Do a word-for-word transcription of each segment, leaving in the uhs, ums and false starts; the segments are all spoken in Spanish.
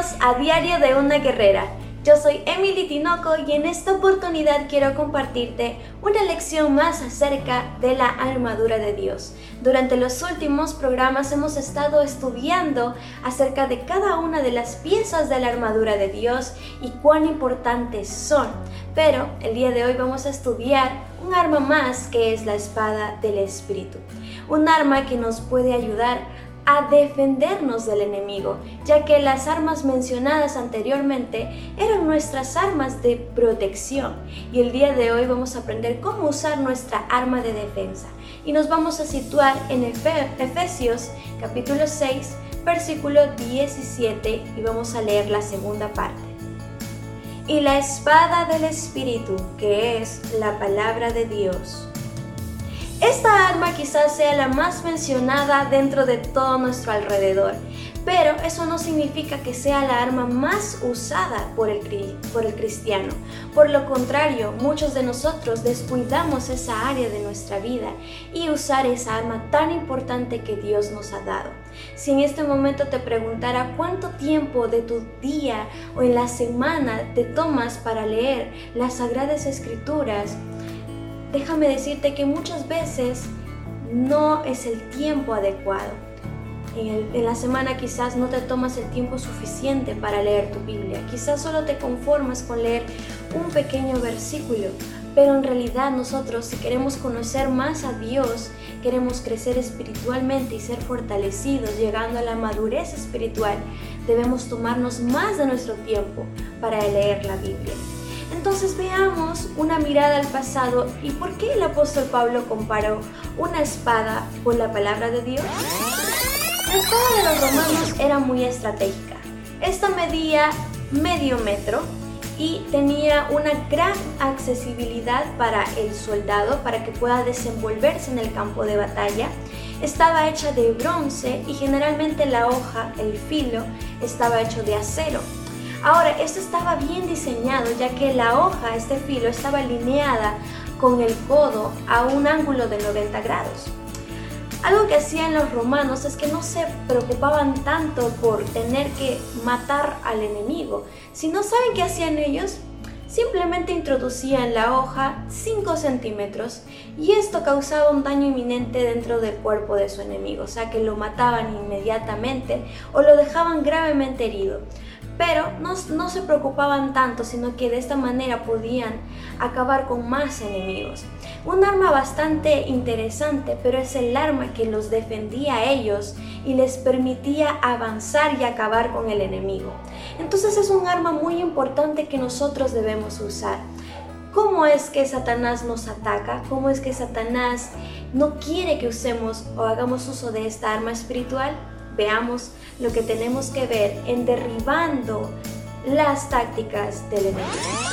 Bienvenidos a Diario de una Guerrera. Yo soy Emily Tinoco y en esta oportunidad quiero compartirte una lección más acerca de la armadura de Dios. Durante los últimos programas hemos estado estudiando acerca de cada una de las piezas de la armadura de Dios y cuán importantes son. Pero el día de hoy vamos a estudiar un arma más, que es la espada del Espíritu. Un arma que nos puede ayudar a defendernos del enemigo, ya que las armas mencionadas anteriormente eran nuestras armas de protección. Y el día de hoy vamos a aprender cómo usar nuestra arma de defensa. Y nos vamos a situar en Efesios capítulo seis, versículo diecisiete, y vamos a leer la segunda parte. Y la espada del Espíritu, que es la palabra de Dios. Esta arma quizás sea la más mencionada dentro de todo nuestro alrededor, pero eso no significa que sea la arma más usada por el, por el cristiano. Por lo contrario, muchos de nosotros descuidamos esa área de nuestra vida y usar esa arma tan importante que Dios nos ha dado. Si en este momento te preguntara cuánto tiempo de tu día o en la semana te tomas para leer las Sagradas Escrituras, déjame decirte que muchas veces no es el tiempo adecuado. En, el, en la semana quizás no te tomas el tiempo suficiente para leer tu Biblia. Quizás solo te conformas con leer un pequeño versículo. Pero en realidad nosotros, si queremos conocer más a Dios, queremos crecer espiritualmente y ser fortalecidos, llegando a la madurez espiritual, debemos tomarnos más de nuestro tiempo para leer la Biblia. Entonces veamos una mirada al pasado y por qué el apóstol Pablo comparó una espada con la palabra de Dios. La espada de los romanos era muy estratégica. Esta medía medio metro y tenía una gran accesibilidad para el soldado para que pueda desenvolverse en el campo de batalla. Estaba hecha de bronce y generalmente la hoja, el filo, estaba hecho de acero. Ahora, esto estaba bien diseñado, ya que la hoja, este filo, estaba alineada con el codo a un ángulo de noventa grados. Algo que hacían los romanos es que no se preocupaban tanto por tener que matar al enemigo. Si no saben qué hacían ellos, simplemente introducían la hoja cinco centímetros y esto causaba un daño inminente dentro del cuerpo de su enemigo, o sea que lo mataban inmediatamente o lo dejaban gravemente herido. Pero no, no se preocupaban tanto, sino que de esta manera podían acabar con más enemigos. Un arma bastante interesante, pero es el arma que los defendía a ellos y les permitía avanzar y acabar con el enemigo. Entonces es un arma muy importante que nosotros debemos usar. ¿Cómo es que Satanás nos ataca? ¿Cómo es que Satanás no quiere que usemos o hagamos uso de esta arma espiritual? Veamos lo que tenemos que ver en derribando las tácticas del enemigo.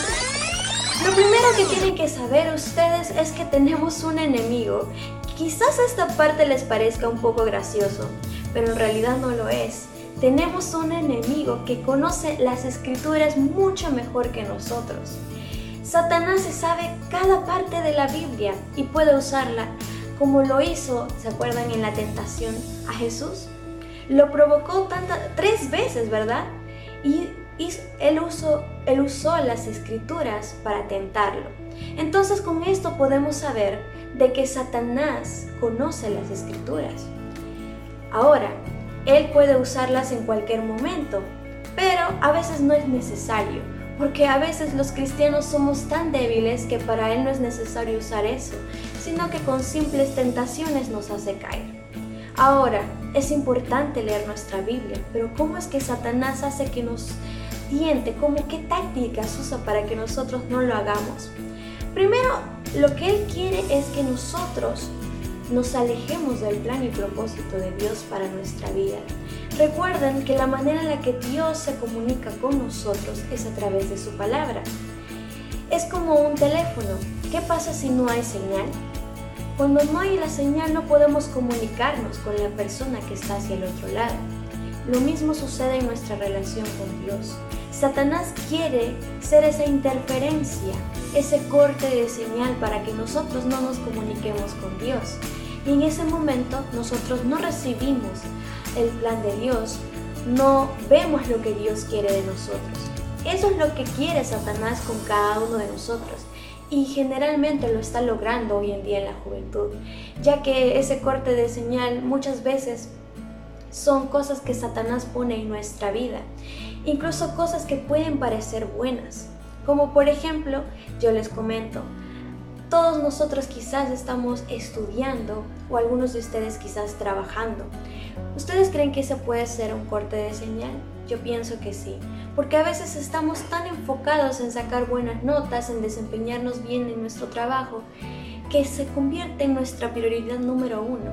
Lo primero que tienen que saber ustedes es que tenemos un enemigo. Quizás esta parte les parezca un poco gracioso, pero en realidad no lo es. Tenemos un enemigo que conoce las escrituras mucho mejor que nosotros. Satanás se sabe cada parte de la Biblia y puede usarla como lo hizo, ¿se acuerdan en la tentación a Jesús? Lo provocó tanta, tres veces, ¿verdad? Y, y él, usó, él usó las escrituras para tentarlo. Entonces con esto podemos saber de que Satanás conoce las escrituras. Ahora, él puede usarlas en cualquier momento, pero a veces no es necesario, porque a veces los cristianos somos tan débiles que para él no es necesario usar eso, sino que con simples tentaciones nos hace caer. Ahora, es importante leer nuestra Biblia, pero ¿cómo es que Satanás hace que nos tiente? ¿Cómo, qué tácticas usa para que nosotros no lo hagamos? Primero, lo que él quiere es que nosotros nos alejemos del plan y propósito de Dios para nuestra vida. Recuerden que la manera en la que Dios se comunica con nosotros es a través de su palabra. Es como un teléfono. ¿Qué pasa si no hay señal? Cuando no hay la señal no podemos comunicarnos con la persona que está hacia el otro lado. Lo mismo sucede en nuestra relación con Dios. Satanás quiere ser esa interferencia, ese corte de señal para que nosotros no nos comuniquemos con Dios. Y en ese momento nosotros no recibimos el plan de Dios no vemos lo que Dios quiere de nosotros. Eso es lo que quiere Satanás con cada uno de nosotros. Y generalmente lo está logrando hoy en día en la juventud, ya que ese corte de señal muchas veces son cosas que Satanás pone en nuestra vida, incluso cosas que pueden parecer buenas, como por ejemplo, yo les comento, todos nosotros quizás estamos estudiando o algunos de ustedes quizás trabajando. ¿Ustedes creen que ese puede ser un corte de señal? Yo pienso que sí, porque a veces estamos tan enfocados en sacar buenas notas, en desempeñarnos bien en nuestro trabajo, que se convierte en nuestra prioridad número uno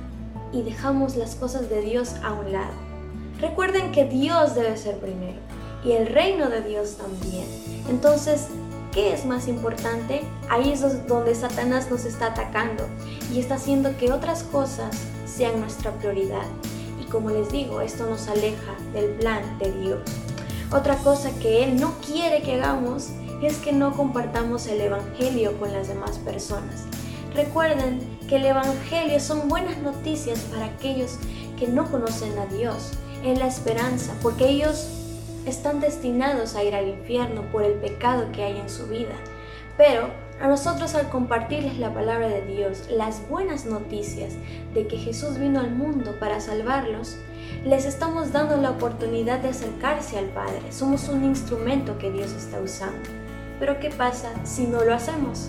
y dejamos las cosas de Dios a un lado. Recuerden que Dios debe ser primero y el reino de Dios también. Entonces, ¿qué es más importante? Ahí es donde Satanás nos está atacando y está haciendo que otras cosas sean nuestra prioridad. Y como les digo, esto nos aleja del plan de Dios. Otra cosa que Él no quiere que hagamos es que no compartamos el Evangelio con las demás personas. Recuerden que el Evangelio son buenas noticias para aquellos que no conocen a Dios. Es la esperanza, porque ellos están destinados a ir al infierno por el pecado que hay en su vida. Pero a nosotros, al compartirles la palabra de Dios, las buenas noticias de que Jesús vino al mundo para salvarlos, les estamos dando la oportunidad de acercarse al Padre. Somos un instrumento que Dios está usando. Pero ¿qué pasa si no lo hacemos?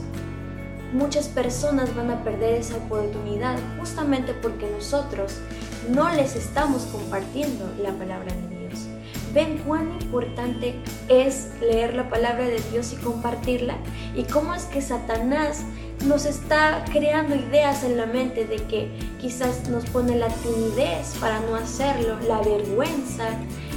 Muchas personas van a perder esa oportunidad justamente porque nosotros no les estamos compartiendo la palabra de Dios. ¿Ven cuán importante es leer la palabra de Dios y compartirla? ¿Y cómo es que Satanás nos está creando ideas en la mente de que quizás nos pone la timidez para no hacerlo, la vergüenza,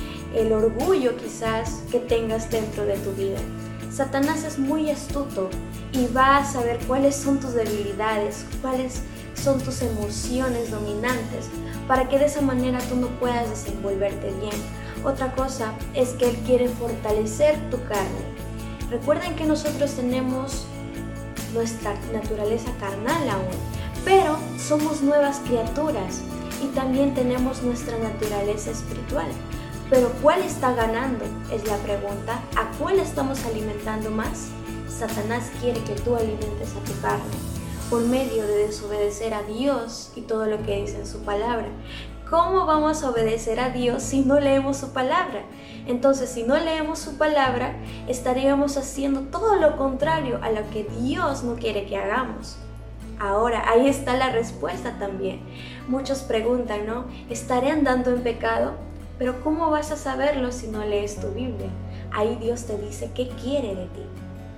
el orgullo quizás que tengas dentro de tu vida? Satanás es muy astuto y va a saber cuáles son tus debilidades, cuáles son tus emociones dominantes, para que de esa manera tú no puedas desenvolverte bien. Otra cosa es que Él quiere fortalecer tu carne. Recuerden que nosotros tenemos nuestra naturaleza carnal aún, pero somos nuevas criaturas y también tenemos nuestra naturaleza espiritual. Pero ¿cuál está ganando? Es la pregunta. ¿A cuál estamos alimentando más? Satanás quiere que tú alimentes a tu carne por medio de desobedecer a Dios y todo lo que dice en su palabra. ¿Cómo vamos a obedecer a Dios si no leemos su palabra? Entonces, si no leemos su palabra, estaríamos haciendo todo lo contrario a lo que Dios no quiere que hagamos. Ahora, ahí está la respuesta también. Muchos preguntan, ¿no? ¿Estaré andando en pecado? Pero ¿cómo vas a saberlo si no lees tu Biblia? Ahí Dios te dice qué quiere de ti.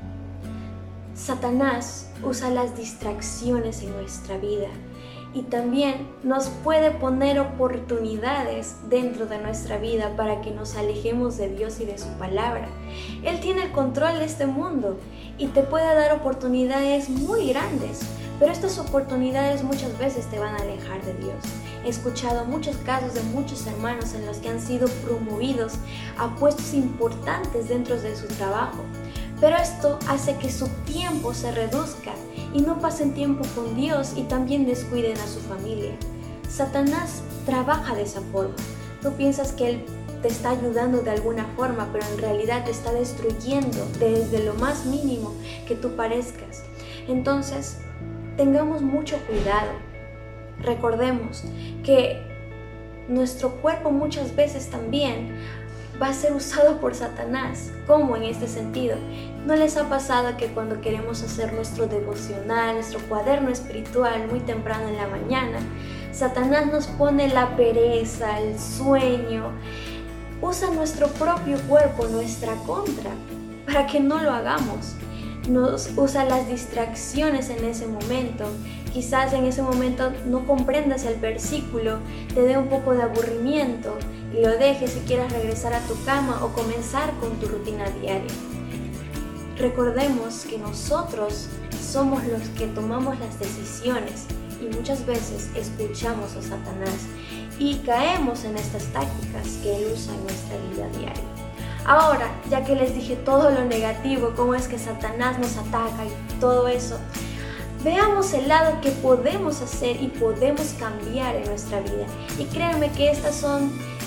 Satanás usa las distracciones en nuestra vida y también nos puede poner oportunidades dentro de nuestra vida para que nos alejemos de Dios y de su palabra. Él tiene el control de este mundo y te puede dar oportunidades muy grandes, pero estas oportunidades muchas veces te van a alejar de Dios. He escuchado muchos casos de muchos hermanos en los que han sido promovidos a puestos importantes dentro de su trabajo, pero esto hace que su tiempo se reduzca y no pasen tiempo con Dios y también descuiden a su familia. Satanás trabaja de esa forma. Tú piensas que Él te está ayudando de alguna forma, pero en realidad te está destruyendo desde lo más mínimo que tú parezcas. Entonces, tengamos mucho cuidado. Recordemos que nuestro cuerpo muchas veces también va a ser usado por Satanás. ¿Cómo en este sentido? ¿No les ha pasado que cuando queremos hacer nuestro devocional, nuestro cuaderno espiritual muy temprano en la mañana, Satanás nos pone la pereza, el sueño, usa nuestro propio cuerpo, nuestra contra, para que no lo hagamos? Nos usa las distracciones en ese momento. Quizás en ese momento no comprendas el versículo, te dé un poco de aburrimiento y lo dejes y quieras regresar a tu cama o comenzar con tu rutina diaria. Recordemos que nosotros somos los que tomamos las decisiones y muchas veces escuchamos a Satanás y caemos en estas tácticas que él usa en nuestra vida diaria. Ahora, ya que les dije todo lo negativo, cómo es que Satanás nos ataca y todo eso, veamos el lado que podemos hacer y podemos cambiar en nuestra vida. Y créanme que estas son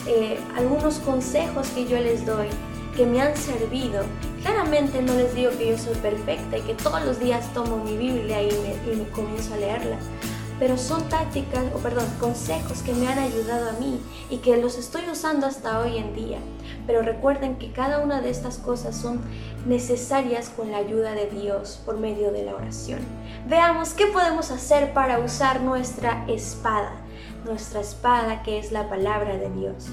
eh, algunos consejos que yo les doy que me han servido. Claramente no les digo que yo soy perfecta y que todos los días tomo mi Biblia y me, y me comienzo a leerla, pero son tácticas, o perdón, consejos que me han ayudado a mí y que los estoy usando hasta hoy en día. Pero recuerden que cada una de estas cosas son necesarias con la ayuda de Dios por medio de la oración. Veamos qué podemos hacer para usar nuestra espada, nuestra espada que es la palabra de Dios.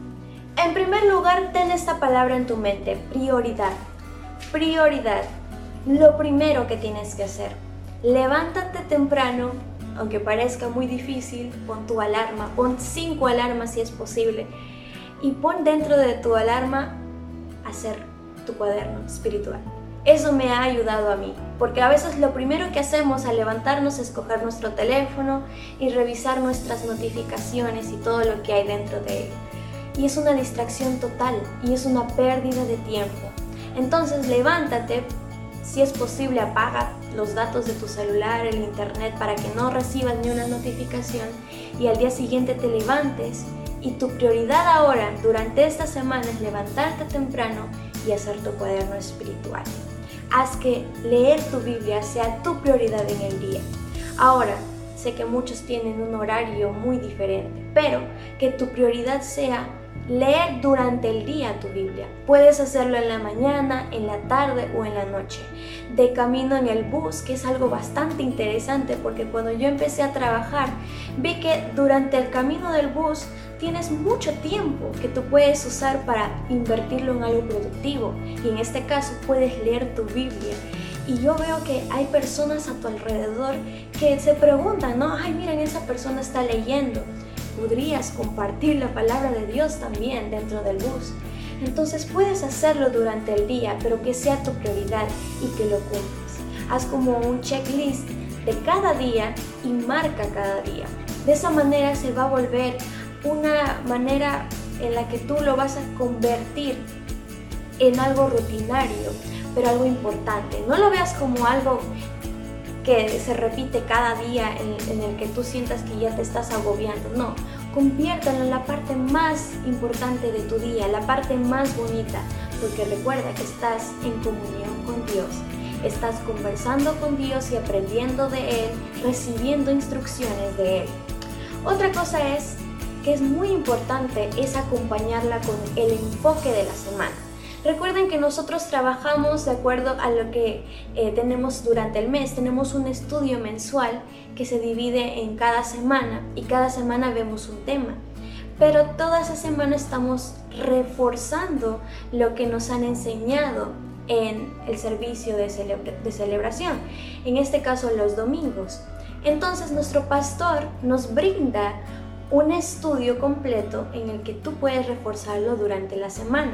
En primer lugar, ten esta palabra en tu mente, prioridad. Prioridad. Lo primero que tienes que hacer. Levántate temprano, aunque parezca muy difícil, pon tu alarma, pon cinco alarmas si es posible, y pon dentro de tu alarma hacer tu cuaderno espiritual. Eso me ha ayudado a mí, porque a veces lo primero que hacemos al levantarnos es coger nuestro teléfono y revisar nuestras notificaciones y todo lo que hay dentro de él. Y es una distracción total y es una pérdida de tiempo. Entonces levántate, si es posible apaga los datos de tu celular, el internet, para que no recibas ni una notificación y al día siguiente te levantes. Y tu prioridad ahora, durante esta semana, es levantarte temprano y hacer tu cuaderno espiritual. Haz que leer tu Biblia sea tu prioridad en el día. Ahora, sé que muchos tienen un horario muy diferente, pero que tu prioridad sea leer durante el día tu Biblia. Puedes hacerlo en la mañana, en la tarde o en la noche. De camino en el bus, que es algo bastante interesante porque cuando yo empecé a trabajar, vi que durante el camino del bus tienes mucho tiempo que tú puedes usar para invertirlo en algo productivo. Y en este caso puedes leer tu Biblia. Y yo veo que hay personas a tu alrededor que se preguntan, ¿no? Ay, miren, esa persona está leyendo. Podrías compartir la palabra de Dios también dentro del bus. Entonces puedes hacerlo durante el día, pero que sea tu prioridad y que lo cumplas. Haz como un checklist de cada día y marca cada día. De esa manera se va a volver una manera en la que tú lo vas a convertir en algo rutinario, pero algo importante. No lo veas como algo que se repite cada día en, en el que tú sientas que ya te estás agobiando. No, conviértelo en la parte más importante de tu día, la parte más bonita, porque recuerda que estás en comunión con Dios. Estás conversando con Dios y aprendiendo de Él, recibiendo instrucciones de Él. Otra cosa es que es muy importante es acompañarla con el enfoque de la semana. Recuerden que nosotros trabajamos de acuerdo a lo que eh, tenemos durante el mes. Tenemos un estudio mensual que se divide en cada semana y cada semana vemos un tema. Pero toda esa semana estamos reforzando lo que nos han enseñado en el servicio de, celebra- de celebración, en este caso los domingos. Entonces nuestro pastor nos brinda un estudio completo en el que tú puedes reforzarlo durante la semana.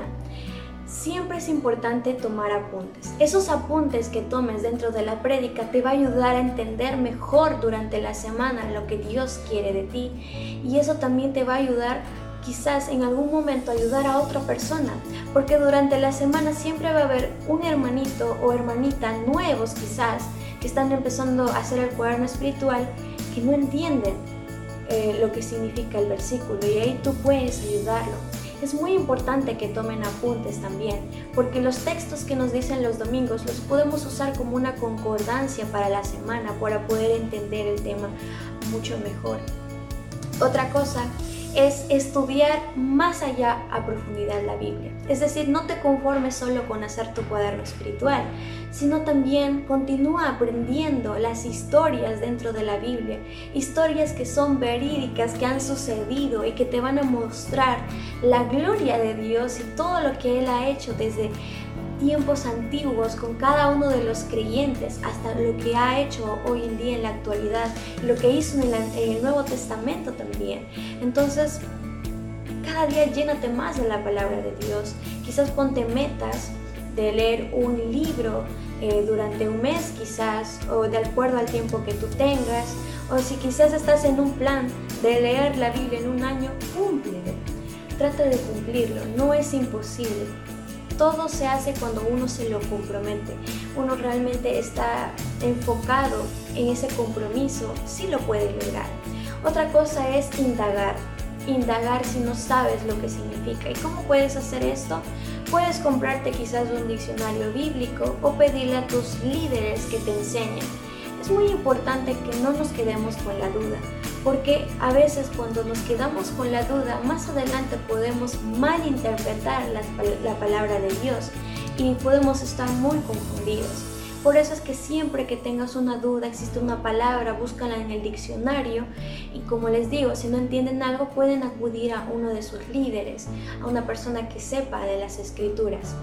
Siempre es importante tomar apuntes. Esos apuntes que tomes dentro de la prédica te va a ayudar a entender mejor durante la semana lo que Dios quiere de ti, y eso también te va a ayudar quizás en algún momento a ayudar a otra persona, porque durante la semana siempre va a haber un hermanito o hermanita nuevos quizás que están empezando a hacer el cuaderno espiritual que no entienden eh, lo que significa el versículo, y ahí tú puedes ayudarlo. Es muy importante que tomen apuntes también, porque los textos que nos dicen los domingos los podemos usar como una concordancia para la semana para poder entender el tema mucho mejor. Otra cosa es estudiar más allá a profundidad la Biblia. Es decir, no te conformes solo con hacer tu cuaderno espiritual, sino también continúa aprendiendo las historias dentro de la Biblia, historias que son verídicas, que han sucedido y que te van a mostrar la gloria de Dios y todo lo que Él ha hecho desde tiempos antiguos con cada uno de los creyentes hasta lo que ha hecho hoy en día en la actualidad, lo que hizo en el, en el Nuevo Testamento también. Entonces, cada día llénate más de la palabra de Dios. Quizás ponte metas de leer un libro eh, durante un mes quizás, o de acuerdo al tiempo que tú tengas, o si quizás estás en un plan de leer la Biblia en un año, cúmplelo. Trata de cumplirlo, no es imposible. Todo se hace cuando uno se lo compromete. Uno realmente está enfocado en ese compromiso, sí lo puede lograr. Otra cosa es indagar. indagar si no sabes lo que significa. ¿Y cómo puedes hacer esto? Puedes comprarte quizás un diccionario bíblico o pedirle a tus líderes que te enseñen. Es muy importante que no nos quedemos con la duda, porque a veces cuando nos quedamos con la duda, más adelante podemos malinterpretar la, la palabra de Dios y podemos estar muy confundidos. Por eso es que siempre que tengas una duda, existe una palabra, búscala en el diccionario y como les digo, si no entienden algo pueden acudir a uno de sus líderes, a una persona que sepa de las escrituras.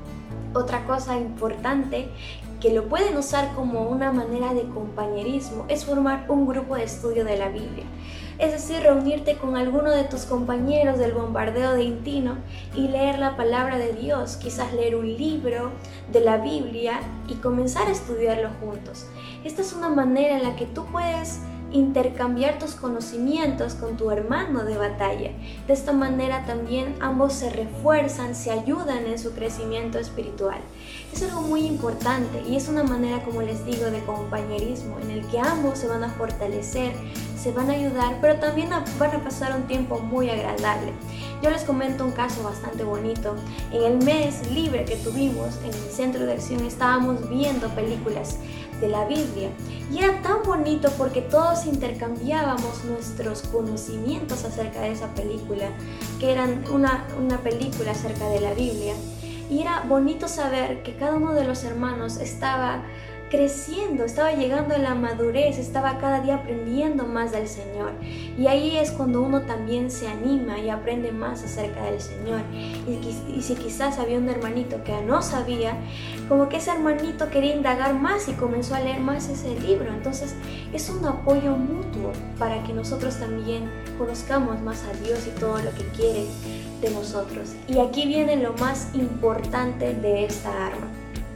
Otra cosa importante que lo pueden usar como una manera de compañerismo es formar un grupo de estudio de la Biblia. Es decir, reunirte con alguno de tus compañeros del bombardeo de Intino y leer la palabra de Dios, quizás leer un libro de la Biblia y comenzar a estudiarlo juntos. Esta es una manera en la que tú puedes intercambiar tus conocimientos con tu hermano de batalla. De esta manera también ambos se refuerzan, se ayudan en su crecimiento espiritual. Es algo muy importante y es una manera, como les digo, de compañerismo en el que ambos se van a fortalecer, se van a ayudar, pero también van a pasar un tiempo muy agradable. Yo les comento un caso bastante bonito. En el mes libre que tuvimos en el Centro de Acción estábamos viendo películas de la Biblia y era tan bonito porque todos intercambiábamos nuestros conocimientos acerca de esa película, que eran una, una película acerca de la Biblia, y era bonito saber que cada uno de los hermanos estaba creciendo, estaba llegando a la madurez, estaba cada día aprendiendo más del Señor. Y ahí es cuando uno también se anima y aprende más acerca del Señor. Y, y si quizás había un hermanito que no sabía, como que ese hermanito quería indagar más y comenzó a leer más ese libro. Entonces es un apoyo mutuo para que nosotros también conozcamos más a Dios y todo lo que quiere de nosotros. Y aquí viene lo más importante de esta arma.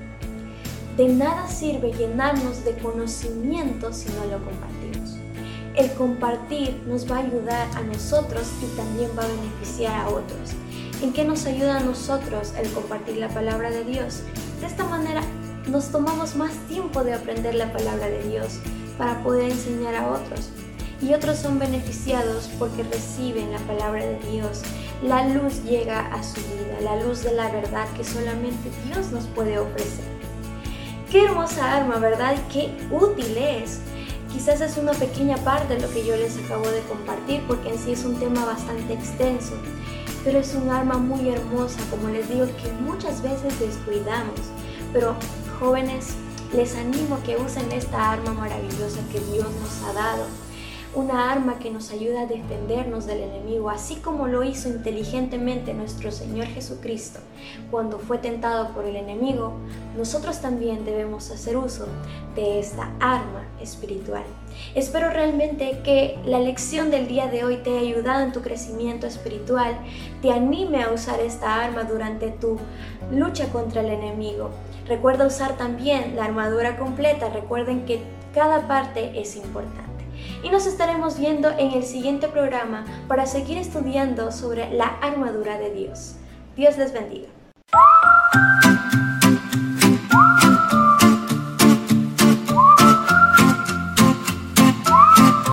De nada sirve llenarnos de conocimiento si no lo compartimos. El compartir nos va a ayudar a nosotros y también va a beneficiar a otros. ¿En qué nos ayuda a nosotros el compartir la palabra de Dios? De esta manera nos tomamos más tiempo de aprender la palabra de Dios para poder enseñar a otros. Y otros son beneficiados porque reciben la palabra de Dios. La luz llega a su vida, la luz de la verdad que solamente Dios nos puede ofrecer. Qué hermosa arma, ¿verdad? Y qué útil es. Quizás es una pequeña parte de lo que yo les acabo de compartir porque en sí es un tema bastante extenso, pero es un arma muy hermosa, como les digo, que muchas veces descuidamos. Pero jóvenes, les animo a que usen esta arma maravillosa que Dios nos ha dado. Una arma que nos ayuda a defendernos del enemigo, así como lo hizo inteligentemente nuestro Señor Jesucristo cuando fue tentado por el enemigo. Nosotros también debemos hacer uso de esta arma espiritual. Espero realmente que la lección del día de hoy te haya ayudado en tu crecimiento espiritual, te anime a usar esta arma durante tu lucha contra el enemigo. Recuerda usar también la armadura completa. Recuerden que cada parte es importante. Y nos estaremos viendo en el siguiente programa para seguir estudiando sobre la armadura de Dios. Dios les bendiga.